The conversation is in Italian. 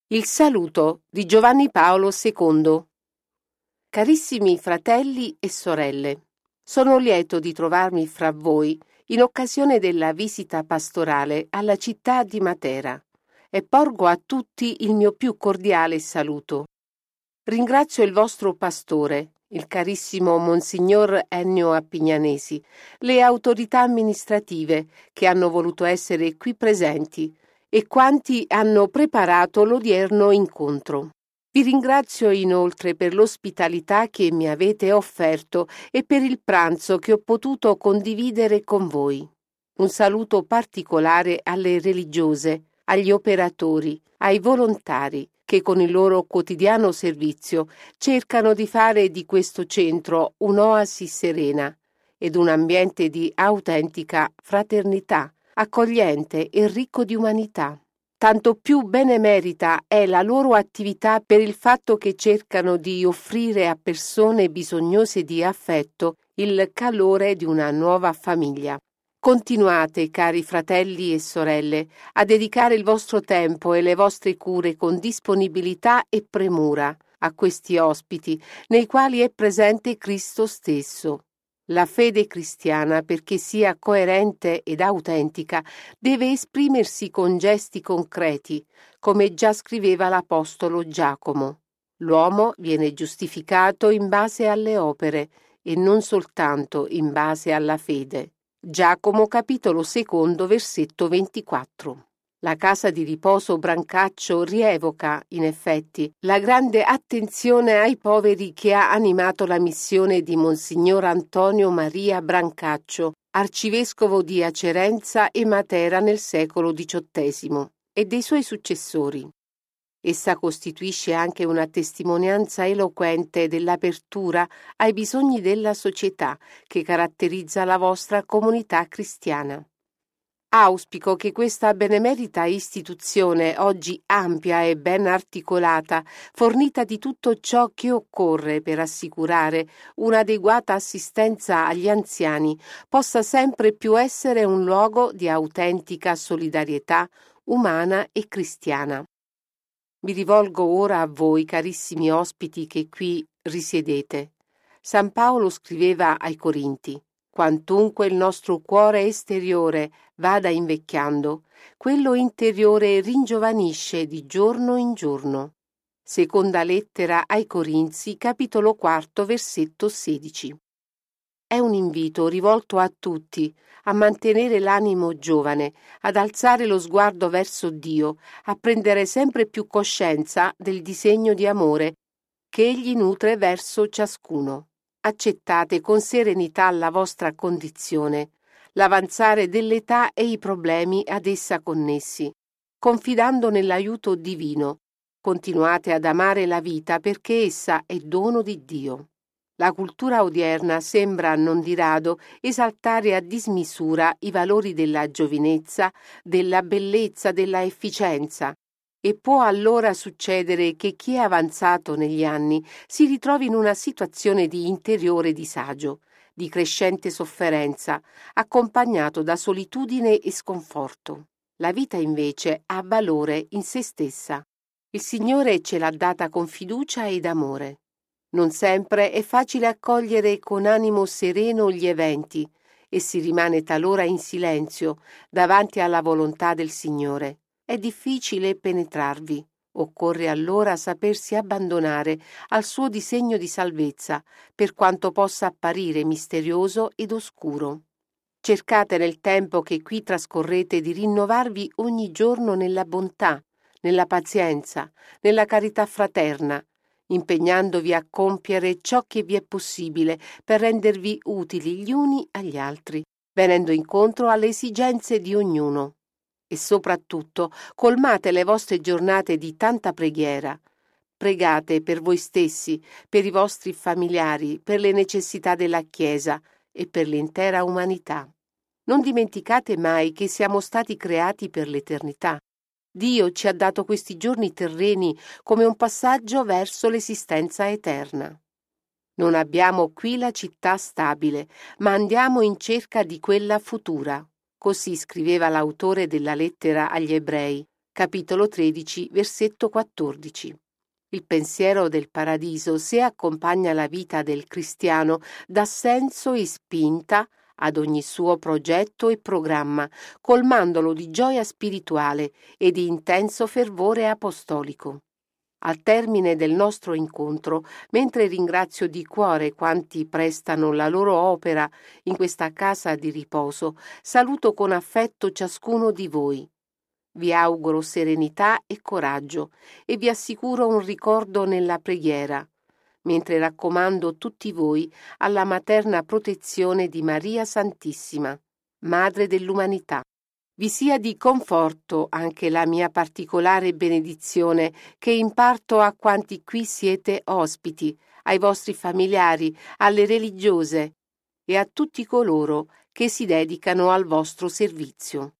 Il saluto di Giovanni Paolo II. Carissimi fratelli e sorelle, sono lieto di trovarmi fra voi in occasione della visita pastorale alla città di Matera e porgo a tutti il mio più cordiale saluto. Ringrazio il vostro pastore, il carissimo Monsignor Ennio Appignanesi, le autorità amministrative che hanno voluto essere qui presenti e quanti hanno preparato l'odierno incontro. Vi ringrazio inoltre per l'ospitalità che mi avete offerto e per il pranzo che ho potuto condividere con voi. Un saluto particolare alle religiose, agli operatori, ai volontari che con il loro quotidiano servizio cercano di fare di questo centro un'oasi serena ed un ambiente di autentica fraternità, accogliente e ricco di umanità. Tanto più benemerita è la loro attività per il fatto che cercano di offrire a persone bisognose di affetto il calore di una nuova famiglia. Continuate, cari fratelli e sorelle, a dedicare il vostro tempo e le vostre cure con disponibilità e premura a questi ospiti, nei quali è presente Cristo stesso. La fede cristiana, perché sia coerente ed autentica, deve esprimersi con gesti concreti, come già scriveva l'apostolo Giacomo. L'uomo viene giustificato in base alle opere e non soltanto in base alla fede. Giacomo capitolo 2, versetto 24. La casa di riposo Brancaccio rievoca, in effetti, la grande attenzione ai poveri che ha animato la missione di Monsignor Antonio Maria Brancaccio, arcivescovo di Acerenza e Matera nel secolo XVIII, e dei suoi successori. Essa costituisce anche una testimonianza eloquente dell'apertura ai bisogni della società che caratterizza la vostra comunità cristiana. Auspico che questa benemerita istituzione, oggi ampia e ben articolata, fornita di tutto ciò che occorre per assicurare un'adeguata assistenza agli anziani, possa sempre più essere un luogo di autentica solidarietà umana e cristiana. Mi rivolgo ora a voi, carissimi ospiti che qui risiedete. San Paolo scriveva ai Corinti: quantunque il nostro cuore esteriore vada invecchiando, quello interiore ringiovanisce di giorno in giorno. Seconda lettera ai Corinzi, capitolo 4, versetto 16. È un invito rivolto a tutti a mantenere l'animo giovane, ad alzare lo sguardo verso Dio, a prendere sempre più coscienza del disegno di amore che Egli nutre verso ciascuno. Accettate con serenità la vostra condizione, l'avanzare dell'età e i problemi ad essa connessi, confidando nell'aiuto divino. Continuate ad amare la vita perché essa è dono di Dio. La cultura odierna sembra, non di rado, esaltare a dismisura i valori della giovinezza, della bellezza, della efficienza, e può allora succedere che chi è avanzato negli anni si ritrovi in una situazione di interiore disagio, di crescente sofferenza, accompagnato da solitudine e sconforto. La vita invece ha valore in se stessa. Il Signore ce l'ha data con fiducia ed amore. Non sempre è facile accogliere con animo sereno gli eventi e si rimane talora in silenzio davanti alla volontà del Signore. È difficile penetrarvi. Occorre allora sapersi abbandonare al suo disegno di salvezza, per quanto possa apparire misterioso ed oscuro. Cercate nel tempo che qui trascorrete di rinnovarvi ogni giorno nella bontà, nella pazienza, nella carità fraterna, impegnandovi a compiere ciò che vi è possibile per rendervi utili gli uni agli altri, venendo incontro alle esigenze di ognuno. E soprattutto colmate le vostre giornate di tanta preghiera. Pregate per voi stessi, per i vostri familiari, per le necessità della Chiesa e per l'intera umanità. Non dimenticate mai che siamo stati creati per l'eternità. Dio ci ha dato questi giorni terreni come un passaggio verso l'esistenza eterna. Non abbiamo qui la città stabile, ma andiamo in cerca di quella futura. Così scriveva l'autore della lettera agli Ebrei, capitolo 13, versetto 14. Il pensiero del paradiso, se accompagna la vita del cristiano, dà senso e spinta ad ogni suo progetto e programma, colmandolo di gioia spirituale e di intenso fervore apostolico. Al termine del nostro incontro, mentre ringrazio di cuore quanti prestano la loro opera in questa casa di riposo, saluto con affetto ciascuno di voi. Vi auguro serenità e coraggio e vi assicuro un ricordo nella preghiera, mentre raccomando tutti voi alla materna protezione di Maria Santissima, Madre dell'umanità. Vi sia di conforto anche la mia particolare benedizione che imparto a quanti qui siete ospiti, ai vostri familiari, alle religiose e a tutti coloro che si dedicano al vostro servizio.